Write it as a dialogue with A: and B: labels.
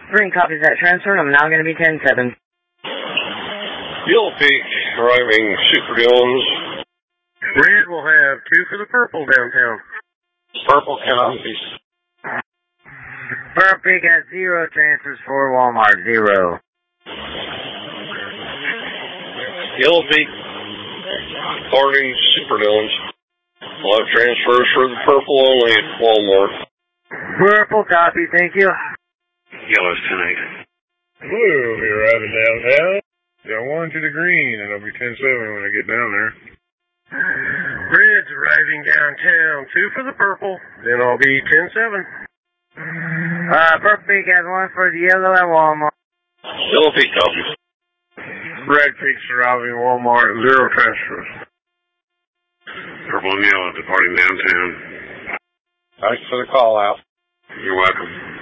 A: Green copies that transfer. I'm now going to be 10-7.
B: Yellow Peak arriving Super Dillons.
C: Red will have 2 for the purple downtown.
B: Purple copies.
A: Purple Peak has 0 transfers for Walmart, 0.
B: Yellow Peak departing Super Dillons. We'll have transfers for the purple only at Walmart.
A: Purple copy, thank you.
B: Yellow's tonight.
C: Blue will be arriving downtown. Got 1 to the green, and it'll be 10-7 when I get down there. Red's arriving downtown. 2 for the purple, then I'll be 10-7.
A: Purple Peak has 1 for the yellow at Walmart.
B: Yellow Peak copies.
C: Red Peak's arriving Walmart, 0 transfers.
B: Purple and yellow departing downtown.
C: Thanks for the call out.
B: You're welcome.